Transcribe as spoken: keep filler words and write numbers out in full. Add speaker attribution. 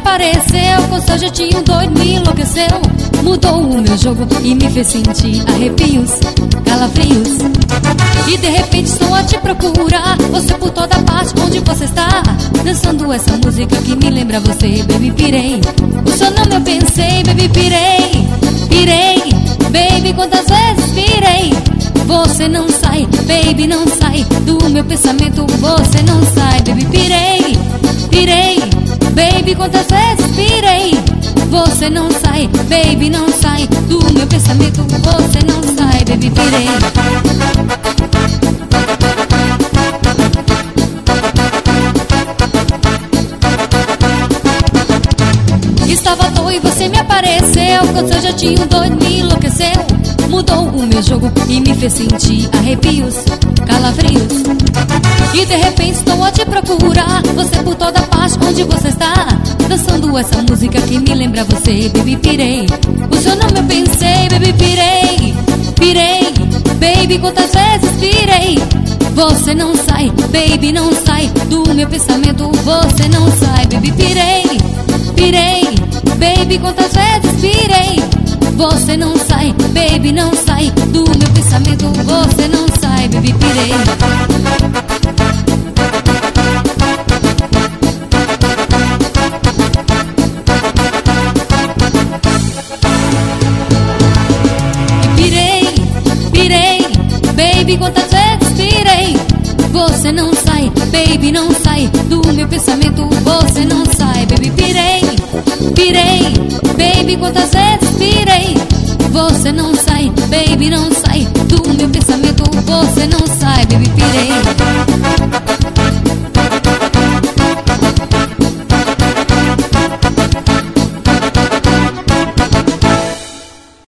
Speaker 1: apareceu com seu jeitinho doido, me enlouqueceu. Mudou o meu jogo e me fez sentir arrepios, calafrios. E de repente estou a te procurar, você por toda parte, onde você está? Dançando essa música que me lembra você, baby, pirei. O seu nome eu pensei, baby, pirei. Pirei, baby, quantas vezes pirei. Você não sai, baby, não sai do meu pensamento, você não sai, baby, pirei. Pirei, baby, quantas vezes pirei. Você não sai, baby, não sai do meu pensamento, você não sai, baby, pirei. Estava à toa e você me apareceu com seu jeitinho doido, me enlouqueceu. Mudou o meu jogo e me fez sentir arrepios, calafrios. E de repente estou a te procurar, você por toda parte, onde você está? Dançando essa música que me lembra você, baby, pirei. O seu nome eu pensei, baby, pirei. Pirei, baby, quantas vezes pirei. Você não sai, baby, não sai do meu pensamento, você não sai, baby, pirei. Pirei, baby, quantas vezes pirei. Você não sai, baby, não sai do meu pensamento, você não sai, baby, pirei. Pirei, pirei, baby, quantas vezes pirei. Você não sai, baby, não sai do meu pensamento, você não sai, baby, pirei. Pirei, baby, quantas vezes pirei. Você não sai, baby, não